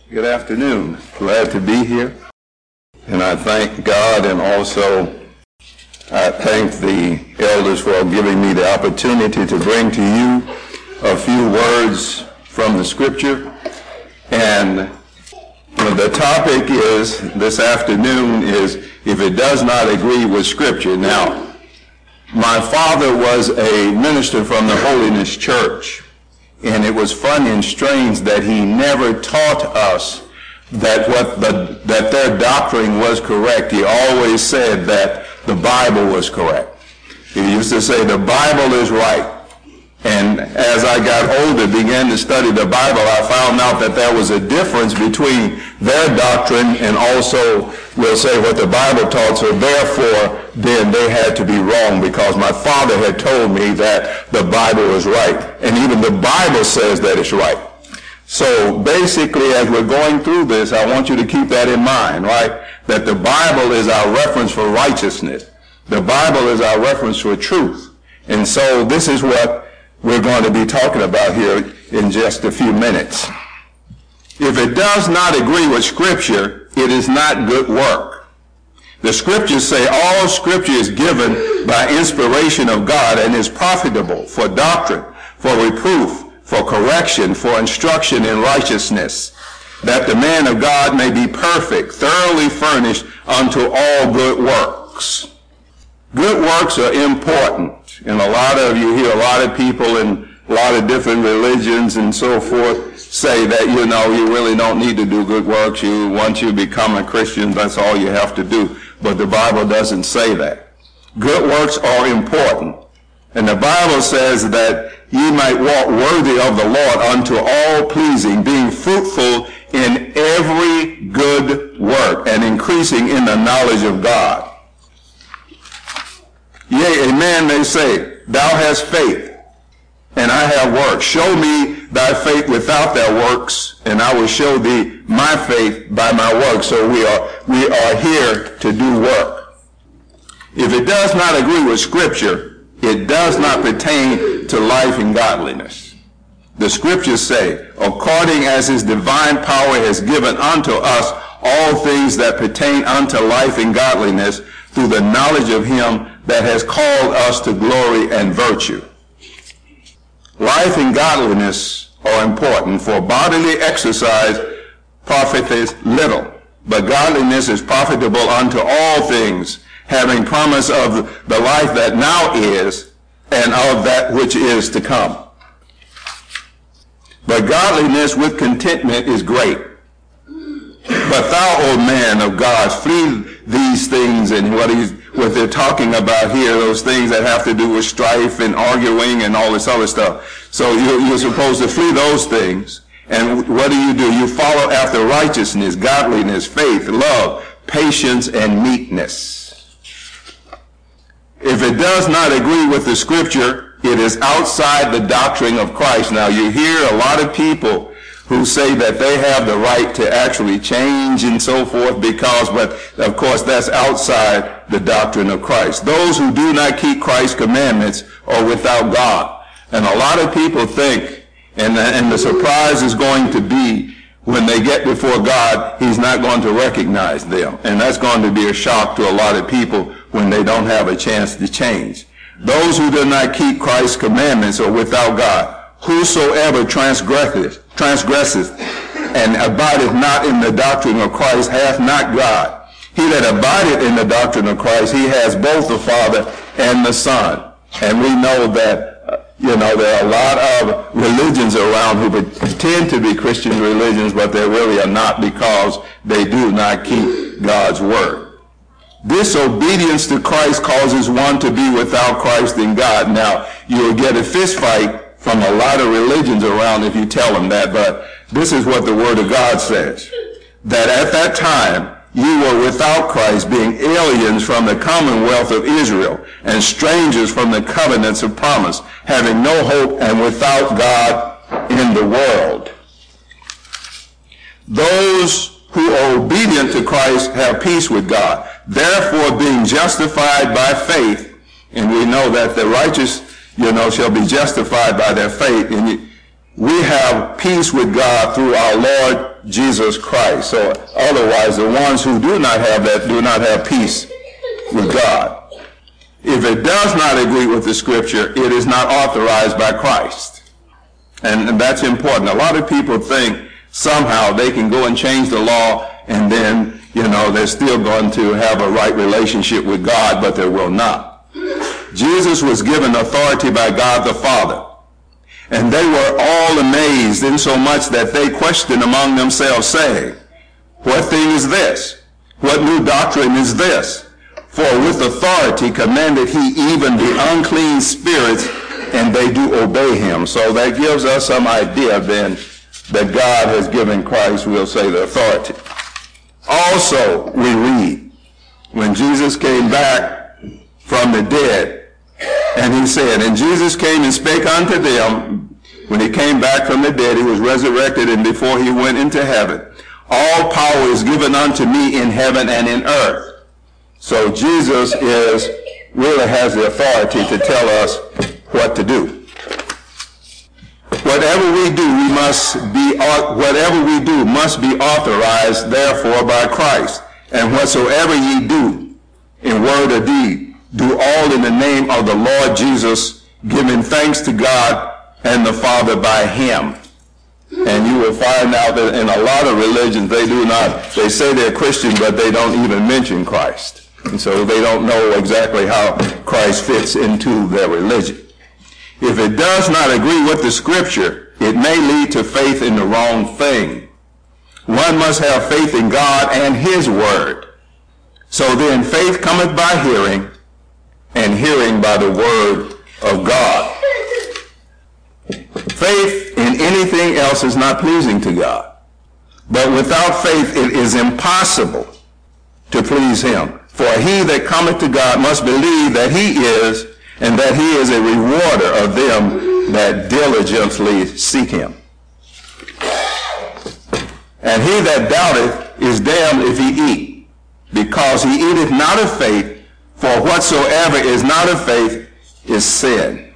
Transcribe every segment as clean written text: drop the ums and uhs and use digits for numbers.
Good afternoon. Glad to be here. And I thank God, and also I thank the elders for giving me the opportunity to bring to you a few words from the scripture. And the topic is this afternoon is if it does not agree with scripture. Now, my father was a minister from the Holiness Church. And it was funny and strange that he never taught us that that their doctrine was correct. He always said that the Bible was correct. He used to say the Bible is right. And as I got older, began to study the Bible, I found out that there was a difference between their doctrine and also, we'll say, what the Bible taught. So therefore, then they had to be wrong because my father had told me that the Bible was right. And even the Bible says that it's right. So basically, as we're going through this, I want you to keep that in mind, right? That the Bible is our reference for righteousness. The Bible is our reference for truth. And so this is what we're going to be talking about here in just a few minutes. If it does not agree with Scripture, it is not good work. The Scriptures say all Scripture is given by inspiration of God and is profitable for doctrine, for reproof, for correction, for instruction in righteousness, that the man of God may be perfect, thoroughly furnished unto all good works. Good works are important. And a lot of you hear a lot of people in a lot of different religions and so forth say that, you really don't need to do good works. Once you become a Christian, that's all you have to do. But the Bible doesn't say that. Good works are important. And the Bible says that ye might walk worthy of the Lord unto all pleasing, being fruitful in every good work and increasing in the knowledge of God. Yea, a man may say, thou hast faith, and I have works. Show me thy faith without thy works, and I will show thee my faith by my works. So we are here to do work. If it does not agree with Scripture, it does not pertain to life and godliness. The Scriptures say, according as his divine power has given unto us all things that pertain unto life and godliness, through the knowledge of him that has called us to glory and virtue. Life and godliness are important, for bodily exercise profiteth little, but godliness is profitable unto all things, having promise of the life that now is and of that which is to come. But godliness with contentment is great. But thou, O man of God, flee these things. And what they're talking about here, those things that have to do with strife and arguing and all this other stuff. So you're supposed to flee those things. And what do? You follow after righteousness, godliness, faith, love, patience, and meekness. If it does not agree with the Scripture, it is outside the doctrine of Christ. Now you hear a lot of people who say that they have the right to actually change and so forth but of course that's outside the doctrine of Christ. Those who do not keep Christ's commandments are without God. And a lot of people think, and the surprise is going to be when they get before God, he's not going to recognize them. And that's going to be a shock to a lot of people when they don't have a chance to change. Those who do not keep Christ's commandments are without God. Whosoever transgresseth and abideth not in the doctrine of Christ hath not God. He that abideth in the doctrine of Christ, he has both the Father and the Son. And we know that, there are a lot of religions around who pretend to be Christian religions, but they really are not because they do not keep God's word. Disobedience to Christ causes one to be without Christ and God. Now, you'll get a fist fight from a lot of religions around if you tell them that, but this is what the Word of God says. That at that time you were without Christ, being aliens from the commonwealth of Israel and strangers from the covenants of promise, having no hope and without God in the world. Those who are obedient to Christ have peace with God. Therefore, being justified by faith, and we know that the righteous, shall be justified by their faith. And we have peace with God through our Lord Jesus Christ. So otherwise, the ones who do not have that do not have peace with God. If it does not agree with the scripture, it is not authorized by Christ. And that's important. A lot of people think somehow they can go and change the law and then, they're still going to have a right relationship with God, but they will not. Jesus was given authority by God the Father. And they were all amazed insomuch that they questioned among themselves, saying, "What thing is this? What new doctrine is this? For with authority commanded he even the unclean spirits, and they do obey him." So that gives us some idea then that God has given Christ, we'll say, the authority. Also, we read, when Jesus came back from the dead, and he said, "And Jesus came and spake unto them," when he came back from the dead, he was resurrected, and before he went into heaven, "All power is given unto me in heaven and in earth." So Jesus really has the authority to tell us what to do. Whatever we do must be authorized, therefore, by Christ. "And whatsoever ye do, in word or deed, do all in the name of the Lord Jesus, giving thanks to God and the Father by him." And you will find out that in a lot of religions, they say they're Christian, but they don't even mention Christ. And so they don't know exactly how Christ fits into their religion. If it does not agree with the scripture, it may lead to faith in the wrong thing. One must have faith in God and his word. So then faith cometh by hearing, and hearing by the word of God. Faith in anything else is not pleasing to God. But without faith it is impossible to please him. For he that cometh to God must believe that he is, and that he is a rewarder of them that diligently seek him. And he that doubteth is damned if he eat, because he eateth not of faith, for whatsoever is not of faith is sin.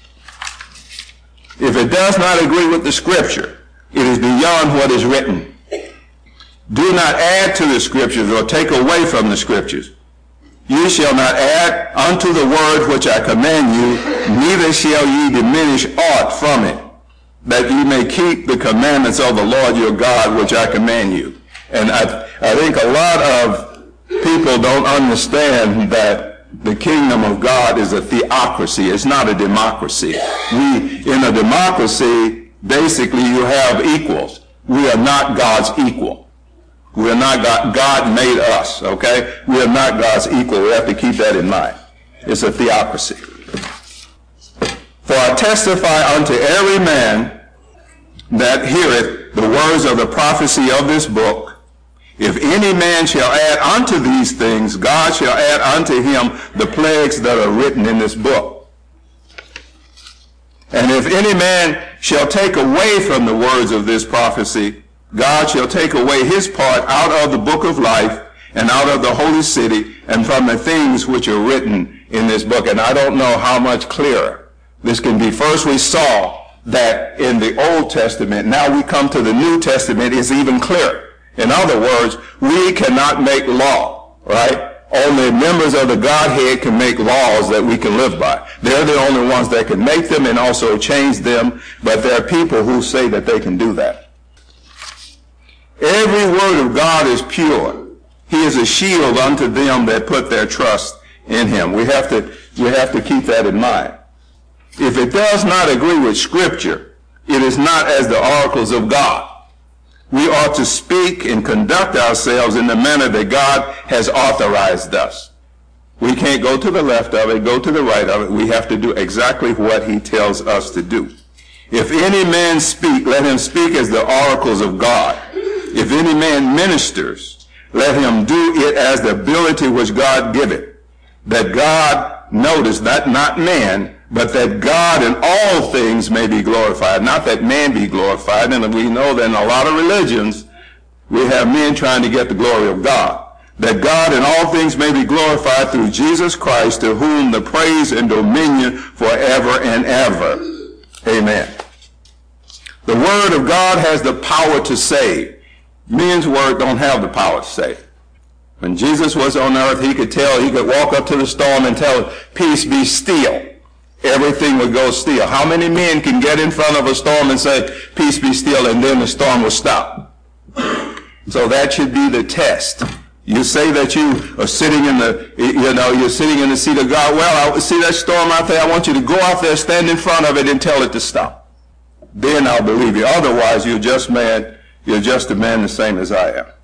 If it does not agree with the scripture, it is beyond what is written. Do not add to the scriptures or take away from the scriptures. You shall not add unto the word which I command you, neither shall ye diminish aught from it, that ye may keep the commandments of the Lord your God, which I command you. And I think a lot of people don't understand that the kingdom of God is a theocracy. It's not a democracy. In a democracy, basically you have equals. We are not God's equal. We are not God made us, okay? We are not God's equal. We have to keep that in mind. It's a theocracy. For I testify unto every man that heareth the words of the prophecy of this book. If any man shall add unto these things, God shall add unto him the plagues that are written in this book. And if any man shall take away from the words of this prophecy, God shall take away his part out of the book of life and out of the holy city and from the things which are written in this book. And I don't know how much clearer this can be. First we saw that in the Old Testament. Now we come to the New Testament. It's even clearer. In other words, we cannot make law, right? Only members of the Godhead can make laws that we can live by. They're the only ones that can make them and also change them, but there are people who say that they can do that. Every word of God is pure. He is a shield unto them that put their trust in him. We have to keep that in mind. If it does not agree with Scripture, it is not as the oracles of God. We ought to speak and conduct ourselves in the manner that God has authorized us. We can't go to the left of it, go to the right of it. We have to do exactly what he tells us to do. If any man speak, let him speak as the oracles of God. If any man ministers, let him do it as the ability which God giveth. That God, notice that not man, but that God in all things may be glorified. Not that man be glorified. And we know that in a lot of religions, we have men trying to get the glory of God. That God in all things may be glorified through Jesus Christ, to whom the praise and dominion forever and ever. Amen. The word of God has the power to save. Men's word don't have the power to save. When Jesus was on earth, he could walk up to the storm and tell, peace be still. Everything would go still. How many men can get in front of a storm and say, peace be still, and then the storm will stop? So that should be the test. You say that you are sitting you're sitting in the seat of God. Well, I see that storm out there. I want you to go out there, stand in front of it, and tell it to stop. Then I'll believe you. Otherwise, you're just a man the same as I am.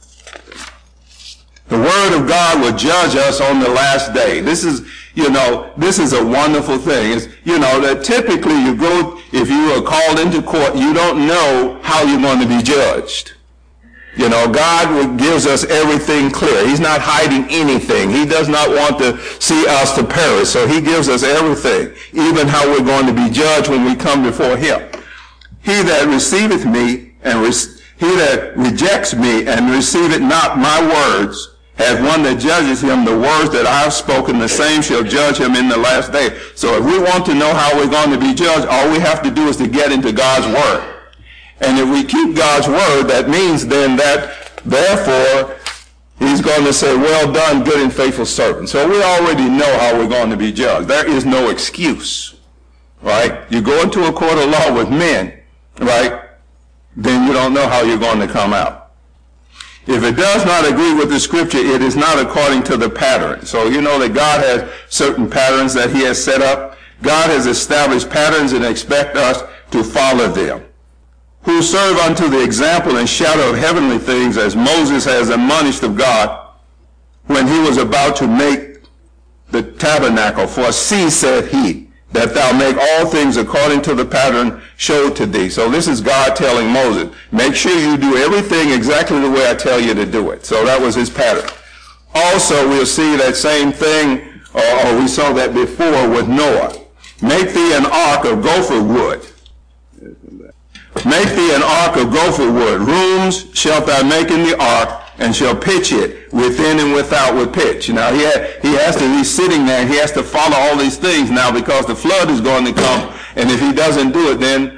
The word of God will judge us on the last day. This is a wonderful thing. It's, that typically if you are called into court, you don't know how you're going to be judged. God gives us everything clear. He's not hiding anything. He does not want to see us to perish. So he gives us everything, even how we're going to be judged when we come before him. He that receiveth me he that rejects me and receiveth not my words hath one that judges him. The words that I have spoken, the same shall judge him in the last day. So if we want to know how we're going to be judged, all we have to do is to get into God's word. And if we keep God's word, that means then that, therefore, he's going to say, well done, good and faithful servant. So we already know how we're going to be judged. There is no excuse, right? You go into a court of law with men, right? Then you don't know how you're going to come out. If it does not agree with the scripture, it is not according to the pattern. So you know that God has certain patterns that he has set up. God has established patterns and expects us to follow them. Who serve unto the example and shadow of heavenly things, as Moses has admonished of God when he was about to make the tabernacle. For see, said he, that thou make all things according to the pattern showed to thee. So this is God telling Moses, make sure you do everything exactly the way I tell you to do it. So that was his pattern. Also, we'll see that same thing, or we saw that before with Noah. Make thee an ark of gopher wood. Make thee an ark of gopher wood. Rooms shalt thou make in the ark, and shall pitch it within and without with pitch. Now he has to be sitting there, and he has to follow all these things now because the flood is going to come, and if he doesn't do it, then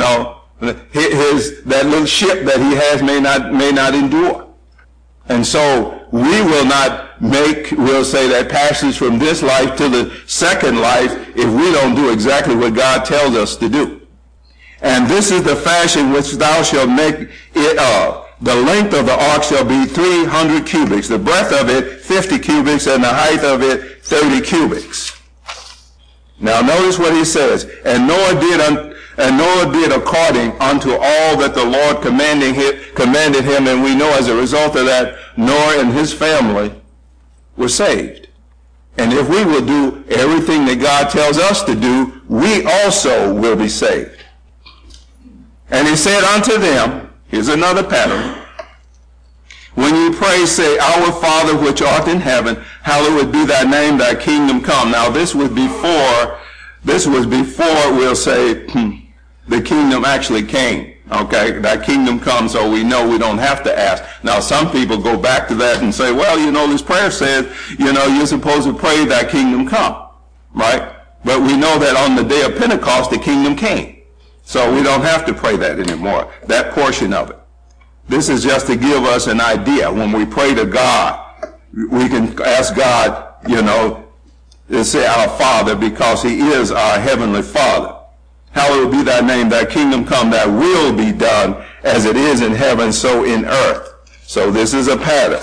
that little ship that he has may not endure. And so we will not we'll say that passage from this life to the second life if we don't do exactly what God tells us to do. And this is the fashion which thou shalt make it of. The length of the ark shall be 300 cubits, the breadth of it 50 cubits, and the height of it 30 cubits. Now notice what he says. And Noah did according unto all that the Lord commanded him, and we know as a result of that, Noah and his family were saved. And if we will do everything that God tells us to do, we also will be saved. And he said unto them, here's another pattern. When you pray, say, Our Father which art in heaven, hallowed be thy name, thy kingdom come. Now this was before, we'll say, the kingdom actually came. Okay, thy kingdom come, so we know we don't have to ask. Now some people go back to that and say, well, this prayer says, you're supposed to pray thy kingdom come. Right? But we know that on the day of Pentecost, the kingdom came. So we don't have to pray that anymore, that portion of it. This is just to give us an idea. When we pray to God, we can ask God, to say our Father, because he is our heavenly Father. Hallowed be thy name, thy kingdom come, thy will be done as it is in heaven, so in earth. So this is a pattern.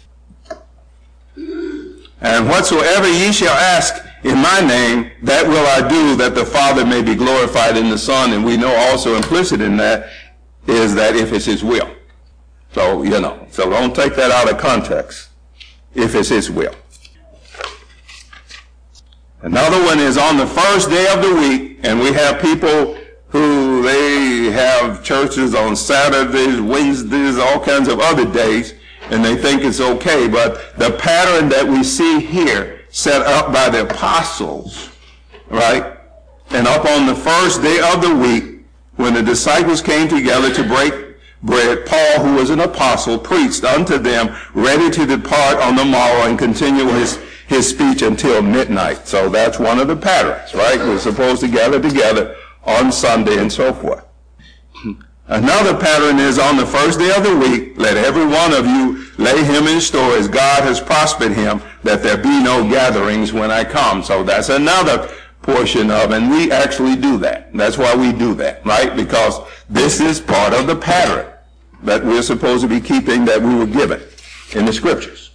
And whatsoever ye shall ask in my name, that will I do, that the Father may be glorified in the Son. And we know also implicit in that is that if it's his will. So, so don't take that out of context, if it's his will. Another one is on the first day of the week, and we have people who they have churches on Saturdays, Wednesdays, all kinds of other days, and they think it's okay. But the pattern that we see here set up by the apostles, right? And up on the first day of the week, when the disciples came together to break bread, Paul, who was an apostle, preached unto them, ready to depart on the morrow and continue his speech until midnight. So that's one of the patterns, right? We're supposed to gather together on Sunday and so forth. Another pattern is on the first day of the week, let every one of you lay him in store as God has prospered him, that there be no gatherings when I come. So that's another portion of, and we actually do that. That's why we do that, right? Because this is part of the pattern that we're supposed to be keeping, that we were given in the scriptures.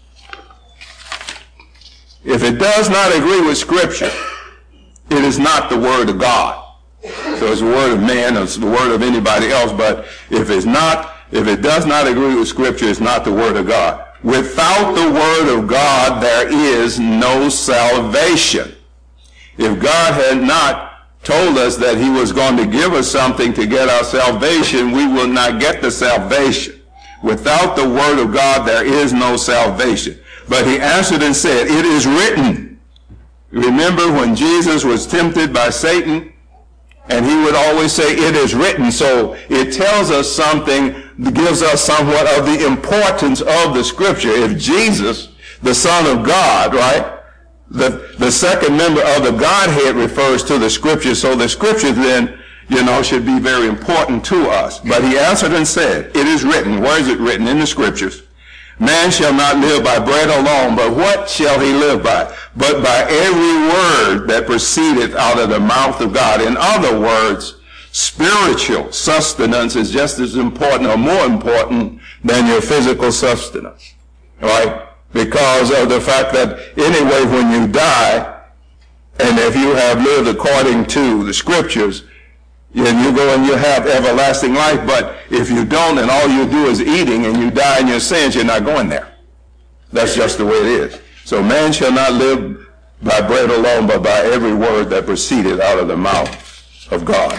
If it does not agree with scripture, it is not the word of God. So it's the word of man, or it's the word of anybody else, but if it does not agree with scripture, it's not the word of God. Without the word of God, there is no salvation. If God had not told us that he was going to give us something to get our salvation, we will not get the salvation. Without the word of God, there is no salvation. But he answered and said, it is written. Remember when Jesus was tempted by Satan, and he would always say, it is written. So it tells us something, gives us somewhat of the importance of the scripture. If Jesus, the Son of God, right, the second member of the Godhead refers to the scripture, so the scripture then, should be very important to us. But he answered and said, it is written. Where is it written? In the scriptures. Man shall not live by bread alone, but what shall he live by? But by every word that proceedeth out of the mouth of God. In other words, spiritual sustenance is just as important or more important than your physical sustenance. Right? Because of the fact that anyway, when you die, and if you have lived according to the scriptures, and you go and you have everlasting life, but if you don't and all you do is eating and you die in your sins, you're not going there. That's just the way it is. So man shall not live by bread alone, but by every word that proceeded out of the mouth of God.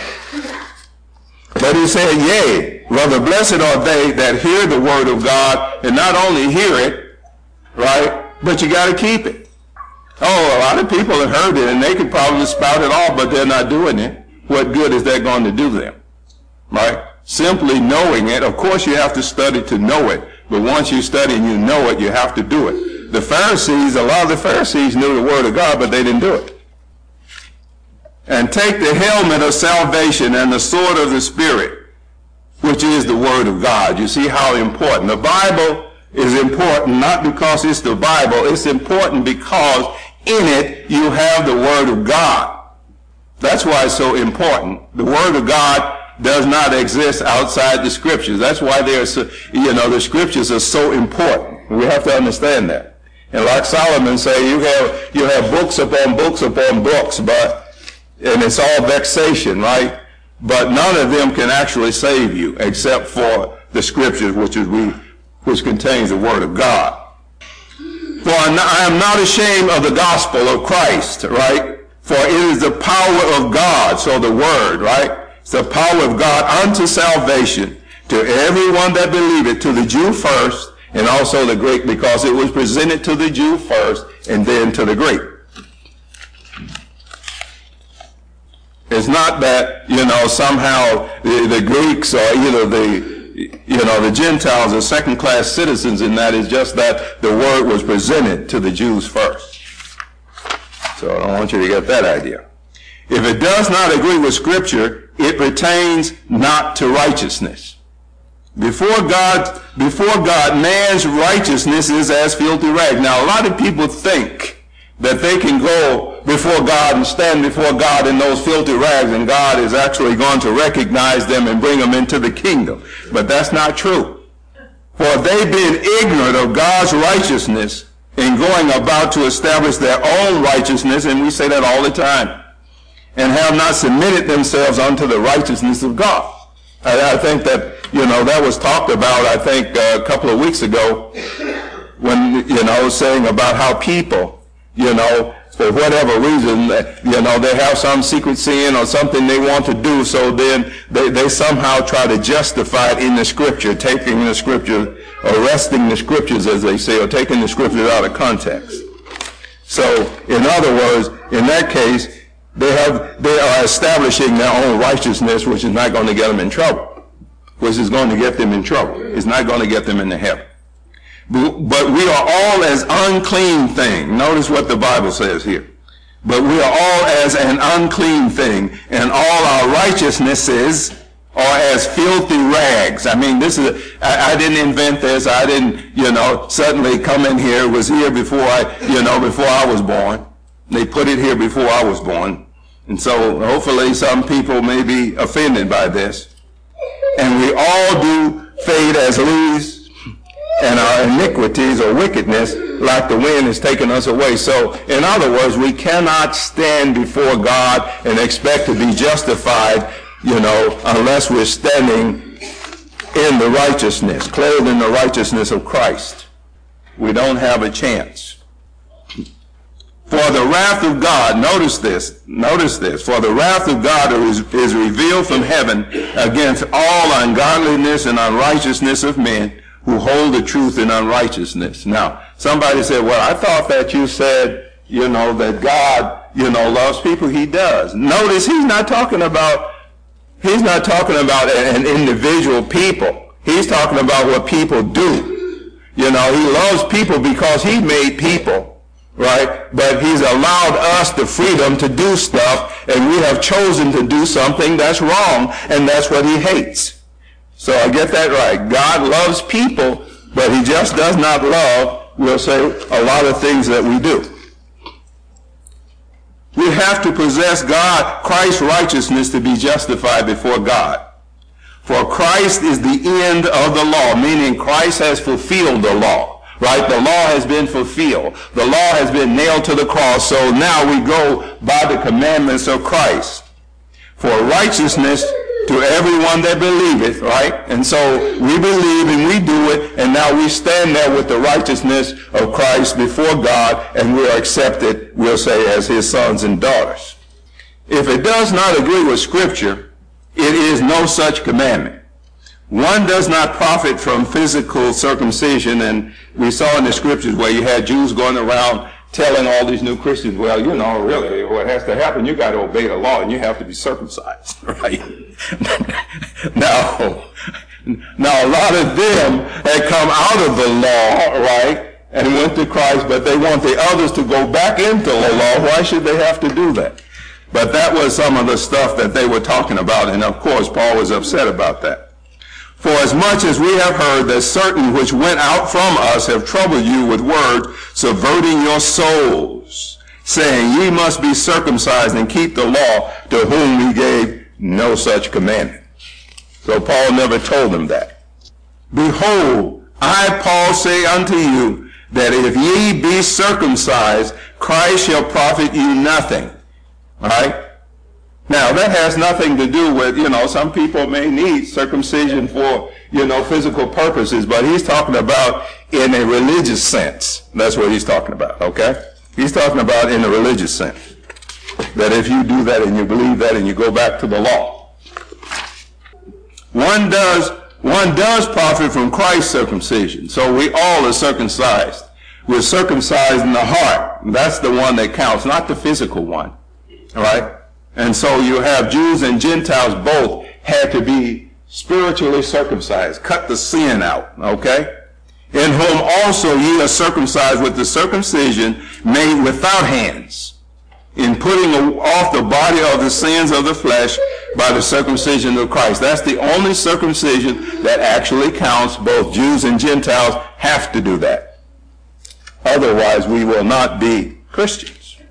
But he said, yea, rather blessed are they that hear the word of God, and not only hear it, right, but you got to keep it. Oh, a lot of people have heard it, and they could probably spout it off, but they're not doing it. What good is that going to do them? Right? Simply knowing it, of course you have to study to know it, but once you study and you know it, you have to do it. The Pharisees, a lot of the Pharisees knew the word of God, but they didn't do it. And take the helmet of salvation and the sword of the Spirit, which is the word of God. You see how important. The Bible is important not because it's the Bible, it's important because in it you have the word of God. That's why it's so important. The word of God does not exist outside the scriptures. That's why the scriptures are so important. We have to understand that. And like Solomon said, you have books upon books upon books, and it's all vexation, right? But none of them can actually save you except for the scriptures, which contains the word of God. For I am not ashamed of the gospel of Christ, right? For it is the power of God, so the word, right? It's the power of God unto salvation to everyone that believeth, to the Jew first, and also the Greek, because it was presented to the Jew first, and then to the Greek. It's not that, somehow the Greeks or either the Gentiles are second-class citizens in that. It's just that the word was presented to the Jews first. So I don't want you to get that idea. If it does not agree with Scripture, it pertains not to righteousness. Before God, man's righteousness is as filthy rags. Now, a lot of people think that they can go before God and stand before God in those filthy rags, and God is actually going to recognize them and bring them into the kingdom. But that's not true. For they being ignorant of God's righteousness, in going about to establish their own righteousness, and we say that all the time, and have not submitted themselves unto the righteousness of God. I think that, that was talked about, I think, a couple of weeks ago, when, saying about how people, for whatever reason, they have some secret sin or something they want to do, so then they somehow try to justify it in the scripture, taking the scripture, arresting the scriptures, as they say, or taking the scriptures out of context. So, in other words, in that case, they are establishing their own righteousness, which is not going to get them in trouble. Which is going to get them in trouble. It's not going to get them into heaven. But we are all as unclean thing. Notice what the Bible says here. But we are all as an unclean thing, and all our righteousnesses or as filthy rags. I mean, I didn't invent this. I didn't, suddenly come in here. It was here before I was born. They put it here before I was born. And so hopefully some people may be offended by this. And we all do fade as leaves, and our iniquities or wickedness, like the wind, is taking us away. So, in other words, we cannot stand before God and expect to be justified, unless we're standing in the righteousness, clothed in the righteousness of Christ. We don't have a chance. For the wrath of God, notice this, for the wrath of God is revealed from heaven against all ungodliness and unrighteousness of men who hold the truth in unrighteousness. Now, somebody said, well, I thought that you said, that God, loves people. He does. Notice he's not talking about an individual people. He's talking about what people do. He loves people because he made people. Right? But he's allowed us the freedom to do stuff, and we have chosen to do something that's wrong, and that's what he hates. So I get that right. God loves people, but he just does not love, we'll say, a lot of things that we do. We have to possess Christ's righteousness to be justified before God. For Christ is the end of the law, meaning Christ has fulfilled the law. Right? The law has been fulfilled. The law has been nailed to the cross. So now we go by the commandments of Christ. For righteousness to everyone that believeth, right? And so we believe and we do it, and now we stand there with the righteousness of Christ before God, and we are accepted, we'll say, as his sons and daughters. If it does not agree with Scripture, it is no such commandment. One does not profit from physical circumcision, and we saw in the Scriptures where you had Jews going around telling all these new Christians, well, really, what has to happen, you got to obey the law and you have to be circumcised, right? Now, a lot of them had come out of the law, right, and went to Christ, but they want the others to go back into the law. Why should they have to do that? But that was some of the stuff that they were talking about, and of course, Paul was upset about that. For as much as we have heard that certain which went out from us have troubled you with words, subverting your souls, saying, ye must be circumcised and keep the law, to whom we gave no such commandment. So Paul never told them that. Behold, I, Paul, say unto you, that if ye be circumcised, Christ shall profit you nothing. All right? Now, that has nothing to do with, some people may need circumcision for, physical purposes, but he's talking about in a religious sense. That's what he's talking about, okay? He's talking about in a religious sense. That if you do that and you believe that and you go back to the law. One does profit from Christ's circumcision. So we all are circumcised. We're circumcised in the heart. That's the one that counts, not the physical one. All right? And so you have Jews and Gentiles both had to be spiritually circumcised, cut the sin out, okay? In whom also ye are circumcised with the circumcision made without hands, in putting off the body of the sins of the flesh by the circumcision of Christ. That's the only circumcision that actually counts. Both Jews and Gentiles have to do that. Otherwise, we will not be Christians.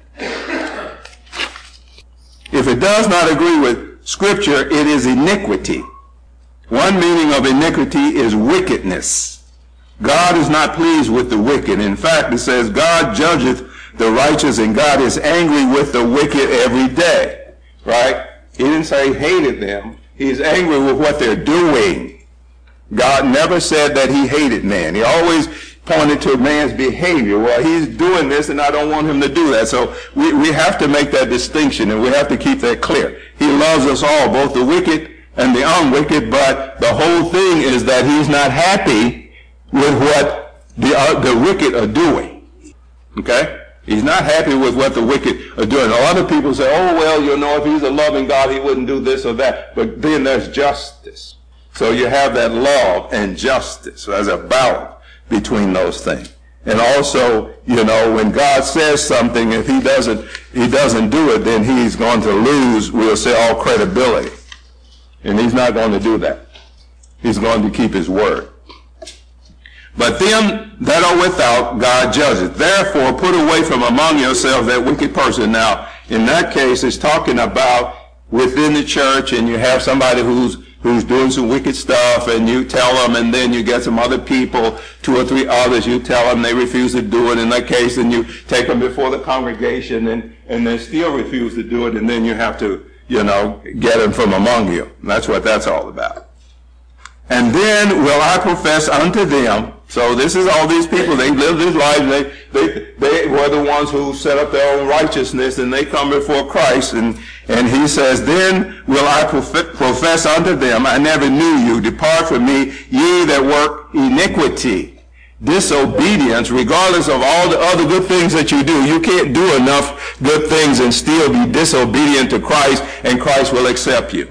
If it does not agree with Scripture, it is iniquity. One meaning of iniquity is wickedness. God is not pleased with the wicked. In fact, it says, God judgeth the righteous, and God is angry with the wicked every day. Right? He didn't say he hated them. He's angry with what they're doing. God never said that he hated man. He always pointed to man's behavior. Well, he's doing this and I don't want him to do that. So we have to make that distinction, and we have to keep that clear. He loves us all, both the wicked and the unwicked, but the whole thing is that he's not happy with what the wicked are doing. Okay? He's not happy with what the wicked are doing. A lot of people say, oh, well, if he's a loving God, he wouldn't do this or that. But then there's justice. So you have that law and justice as a balance between those things. And also, when God says something, if he doesn't do it, then he's going to lose, we'll say, all credibility. And he's not going to do that. He's going to keep his word. But them that are without, God judgeth. Therefore, put away from among yourselves that wicked person. Now, in that case, it's talking about within the church, and you have somebody who's doing some wicked stuff, and you tell them, and then you get some other people, 2 or 3 others, you tell them, they refuse to do it. In that case, then you take them before the congregation, and they still refuse to do it, and then you have to, get them from among you. And that's what that's all about. And then will I profess unto them. So this is all these people. They live this life. They were the ones who set up their own righteousness, and they come before Christ. And he says, then will I profess unto them, I never knew you. Depart from me, ye that work iniquity, disobedience, regardless of all the other good things that you do. You can't do enough good things and still be disobedient to Christ, and Christ will accept you.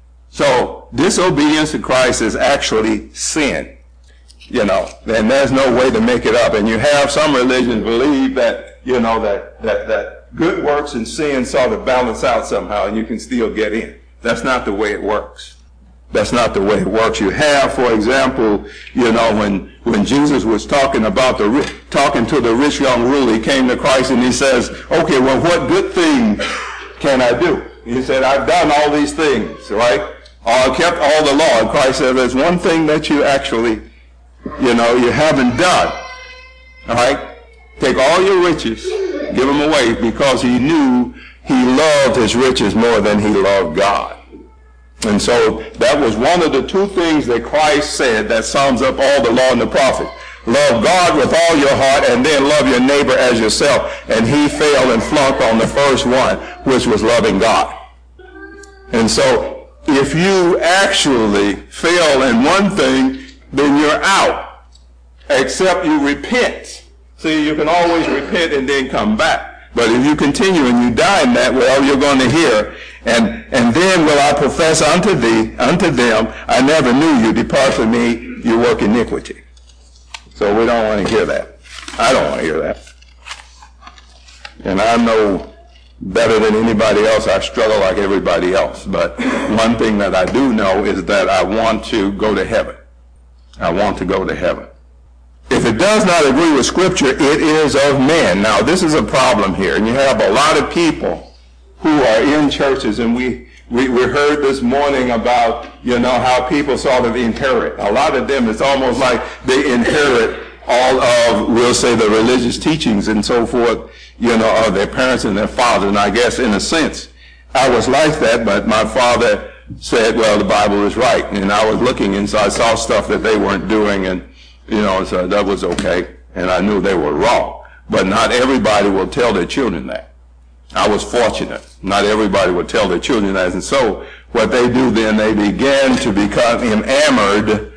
So disobedience to Christ is actually sin. And there's no way to make it up. And you have some religions believe that, that good works and sin sort of balance out somehow, and you can still get in. That's not the way it works. That's not the way it works. You have, for example, when Jesus was talking to the rich young ruler, he came to Christ and he says, okay, well, what good thing can I do? He said, I've done all these things, right? I kept all the law. And Christ said, there's one thing that you actually, you haven't done. All right? Take all your riches, give them away, because he knew he loved his riches more than he loved God. And so that was one of the 2 things that Christ said that sums up all the law and the prophets. Love God with all your heart, and then love your neighbor as yourself. And he failed and flunked on the first one, which was loving God. And so if you actually fail in one thing, then you're out, except you repent. See, you can always repent and then come back. But if you continue and you die in that, well, you're going to hear, and then will I profess unto them, I never knew you. Depart from me, you work iniquity. So we don't want to hear that. I don't want to hear that. And I know better than anybody else, I struggle like everybody else. But one thing that I do know is that I want to go to heaven. I want to go to heaven. If it does not agree with Scripture, it is of men. Now, this is a problem here. And you have a lot of people who are in churches, and we heard this morning about, how people sort of inherit. A lot of them, it's almost like they inherit all of, we'll say, the religious teachings and so forth, of their parents and their fathers. And I guess, in a sense, I was like that, but my father said, well, the Bible is right. And I was looking, and so I saw stuff that they weren't doing, and so that was okay, and I knew they were wrong. But not everybody will tell their children that. I was fortunate. Not everybody will tell their children that. And so what they do then, they begin to become enamored,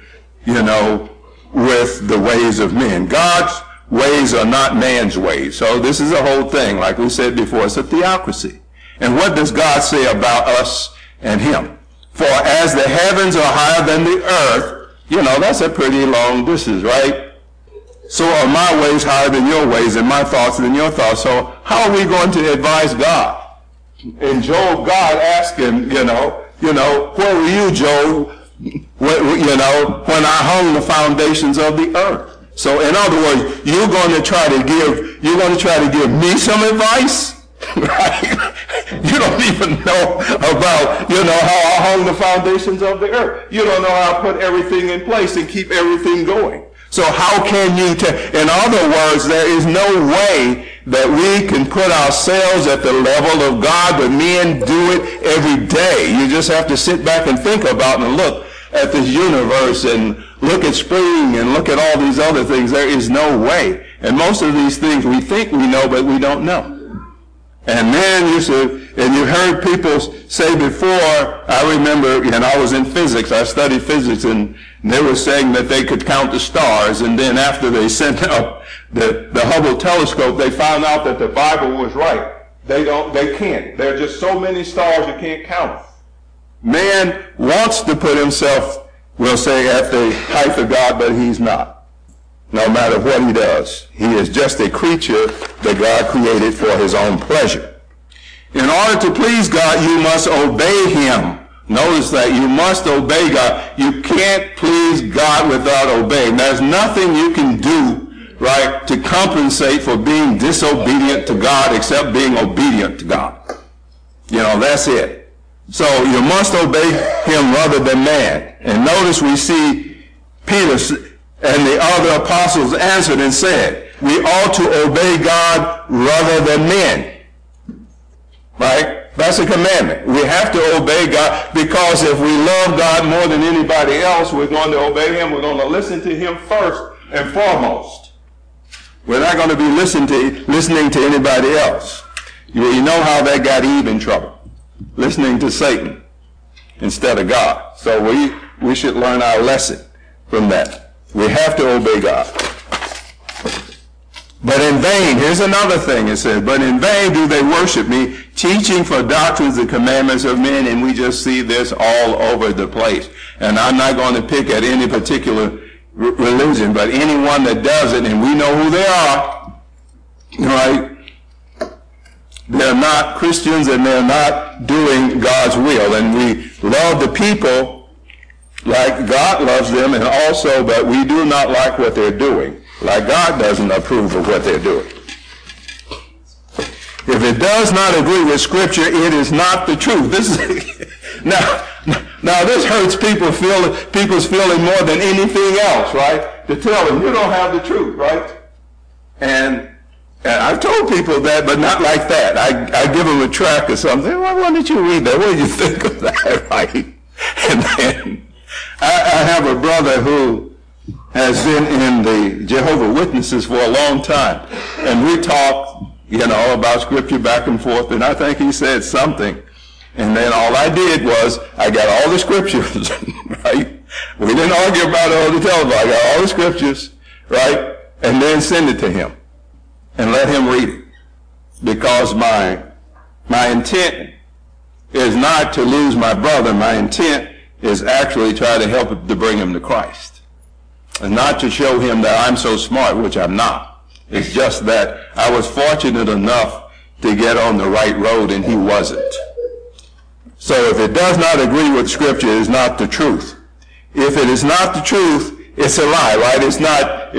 with the ways of men. God's ways are not man's ways. So this is the whole thing. Like we said before, it's a theocracy. And what does God say about us and him? For as the heavens are higher than the earth, that's a pretty long distance, right? So are my ways higher than your ways, and my thoughts than your thoughts. So how are we going to advise God? In Job, God asked him, where were you, Job, when I hung the foundations of the earth? So in other words, you're going to try to give me some advice? Right? You don't even know about, how I hung the foundations of the earth. You don't know how I put everything in place and keep everything going. So how can you in other words, there is no way that we can put ourselves at the level of God, but men do it every day. You just have to sit back and think about and look at this universe and look at spring and look at all these other things. There is no way. And most of these things we think we know, but we don't know. And then you heard people say before, I remember, I was in physics, I studied physics, and they were saying that they could count the stars, and then after they sent up the Hubble telescope, they found out that the Bible was right. They can't. There are just so many stars you can't count. Man wants to put himself, we'll say, at the height of God, but he's not. No matter what he does, he is just a creature that God created for his own pleasure. In order to please God, you must obey him. Notice that you must obey God. You can't please God without obeying. There's nothing you can do, right, to compensate for being disobedient to God except being obedient to God. You know, that's it. So you must obey him rather than man. And notice we see Peter and the other apostles answered and said, we ought to obey God rather than men. Right? That's a commandment. We have to obey God, because if we love God more than anybody else, we're going to obey him. We're going to listen to him first and foremost. We're not going to be listening to anybody else. You know how that got Eve in trouble. Listening to Satan instead of God. So we should learn our lesson from that. We have to obey God. But in vain, here's another thing it says, but in vain do they worship me, teaching for doctrines the commandments of men, and we just see this all over the place. And I'm not going to pick at any particular religion, but anyone that does it, and we know who they are, right? They're not Christians and they're not doing God's will. And we love the people like God loves them, and also, but we do not like what they're doing. Like God doesn't approve of what they're doing. If it does not agree with Scripture, it is not the truth. This is now this hurts people's feeling more than anything else, right? To tell them you don't have the truth, right? And I've told people that, but not like that. I give them a tract or something. Why don't you read that? What do you think of that, right? And then I have a brother who has been in the Jehovah's Witnesses for a long time. And we talked, about Scripture back and forth, and I think he said something. And then all I did was, I got all the Scriptures, right? We didn't argue about it on the telephone. I got all the Scriptures, right? And then send it to him. And let him read it. Because my intent is not to lose my brother. My intent is actually try to help to bring him to Christ. And not to show him that I'm so smart, which I'm not. It's just that I was fortunate enough to get on the right road and he wasn't. So if it does not agree with Scripture, it is not the truth. If it is not the truth, it's a lie, right? It's not,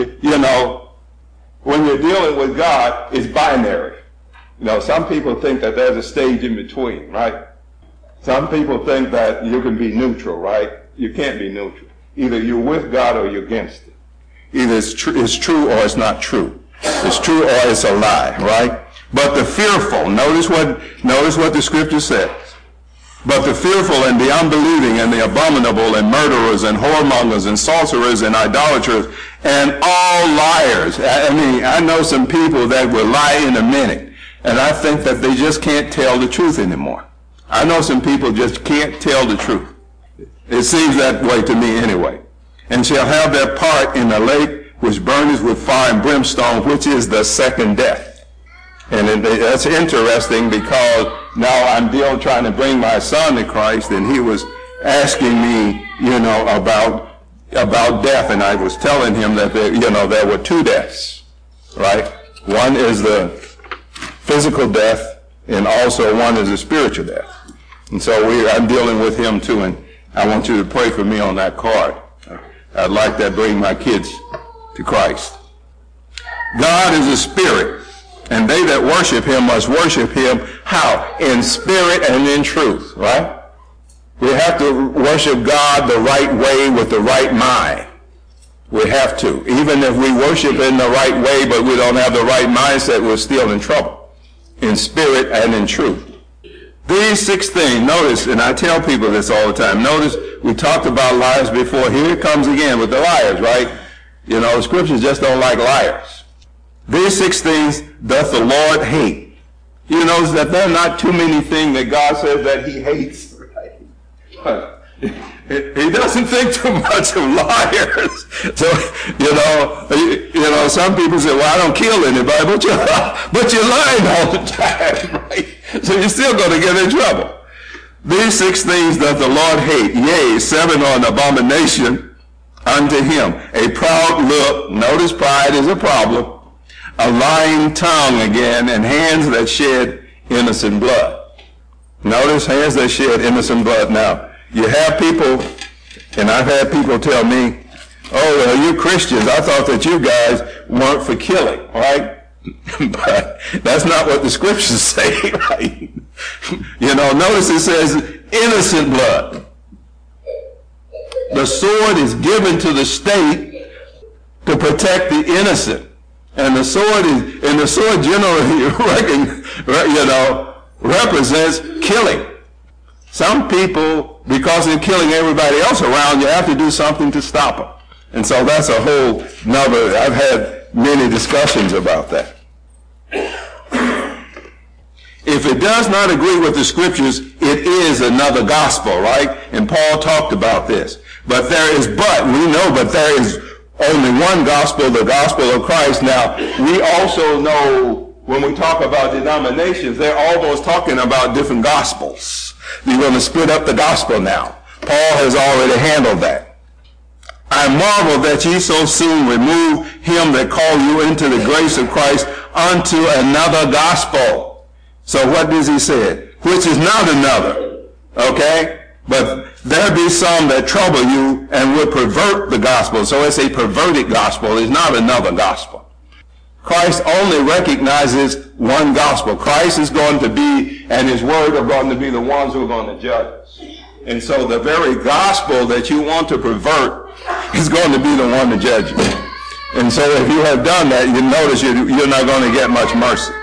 when you're dealing with God, it's binary. Some people think that there's a stage in between, right? Some people think that you can be neutral, right? You can't be neutral. Either you're with God or you're against it. Either it's true or it's not true. It's true or it's a lie, right? But the fearful, notice what the Scripture says. But the fearful and the unbelieving and the abominable and murderers and whoremongers and sorcerers and idolaters and all liars. I know some people that will lie in a minute, and I think that they just can't tell the truth anymore. I know some people just can't tell the truth. It seems that way to me anyway. And shall have their part in the lake which burns with fire and brimstone, which is the second death. And that's interesting, because now I'm trying to bring my son to Christ, and he was asking me, about death, and I was telling him that there were two deaths, right? One is the physical death, and also one is the spiritual death. And so I'm dealing with him too, and I want you to pray for me on that card. I'd like to bring my kids to Christ. God is a spirit, and they that worship him must worship him how? In spirit and in truth, right? We have to worship God the right way with the right mind. We have to. Even if we worship in the right way, but we don't have the right mindset, we're still in trouble. In spirit and in truth. These 6 things, notice, and I tell people this all the time, notice we talked about liars before. Here it comes again with the liars, right? Scriptures just don't like liars. These 6 things doth the Lord hate. You notice that there are not too many things that God says that he hates, right? He doesn't think too much of liars. So, some people say, well, I don't kill anybody, but you're lying all the time, right? So you're still going to get in trouble. These 6 things doth the Lord hate, yea, 7 are an abomination unto him. A proud look, notice pride is a problem, a lying tongue again, and hands that shed innocent blood. Notice hands that shed innocent blood. Now, You have people, and I've had people tell me, oh, well, you Christians, I thought that you guys weren't for killing, right? But that's not what the scriptures say, right? You know, notice it says innocent blood. The sword is given to the state to protect the innocent. And the sword generally represents killing. Some people, because they're killing everybody else around, you have to do something to stop them. And so that's a whole nother, I've had many discussions about that. If it does not agree with the scriptures, it is another gospel, right? And Paul talked about this. We know there is only one gospel, the gospel of Christ. Now, we also know when we talk about denominations, they're almost talking about different gospels. You're going to split up the gospel now. Paul has already handled that. I marvel that ye so soon remove him that called you into the grace of Christ unto another gospel. So what does he say? Which is not another. Okay? But there be some that trouble you and will pervert the gospel. So it's a perverted gospel. It's not another gospel. Christ only recognizes one gospel. Christ is going to be, and his word are going to be the ones who are going to judge us. And so the very gospel that you want to pervert is going to be the one to judge you. And so if you have done that, you notice you're not going to get much mercy.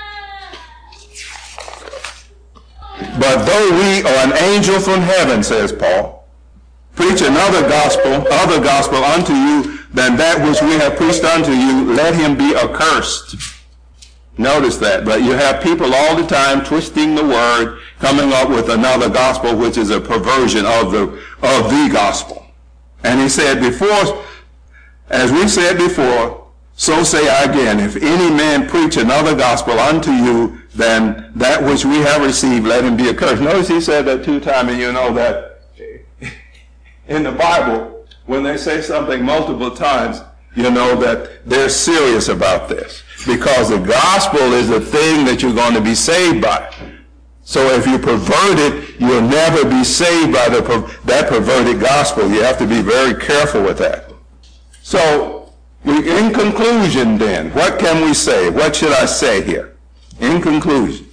But though we or an angel from heaven, says Paul, preach other gospel unto you than that which we have preached unto you, let him be accursed. Notice that. But you have people all the time twisting the word, coming up with another gospel, which is a perversion of the gospel. And he said before, as we said before, so say I again, if any man preach another gospel unto you than that which we have received, let him be accursed. Notice he said that 2 times, and you know that in the Bible, when they say something multiple times, you know that they're serious about this. Because the gospel is the thing that you're going to be saved by. So if you pervert it, you'll never be saved by that perverted gospel. You have to be very careful with that. So, in conclusion then, what can we say? What should I say here? In conclusion,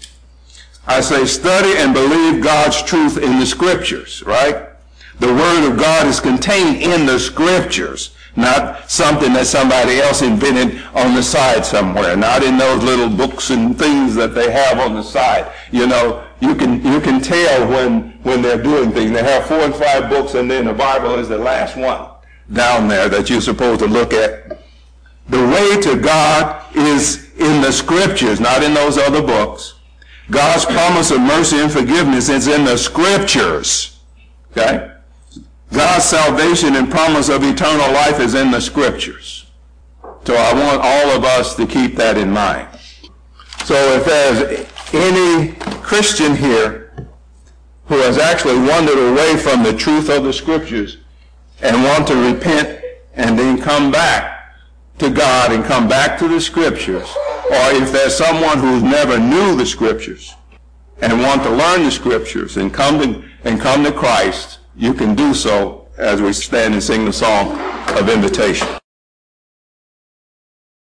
I say study and believe God's truth in the scriptures, right? The word of God is contained in the scriptures, not something that somebody else invented on the side somewhere, not in those little books and things that they have on the side. You know, you can tell when they're doing things. They have 4 and 5 books, and then the Bible is the last one down there that you're supposed to look at. The way to God is in the scriptures, not in those other books. God's promise of mercy and forgiveness is in the scriptures. Okay? God's salvation and promise of eternal life is in the scriptures. So I want all of us to keep that in mind. So if there's any Christian here who has actually wandered away from the truth of the scriptures and want to repent and then come back to God and come back to the scriptures, or if there's someone who's never knew the scriptures and want to learn the scriptures and come to Christ, you can do so as we stand and sing the song of invitation.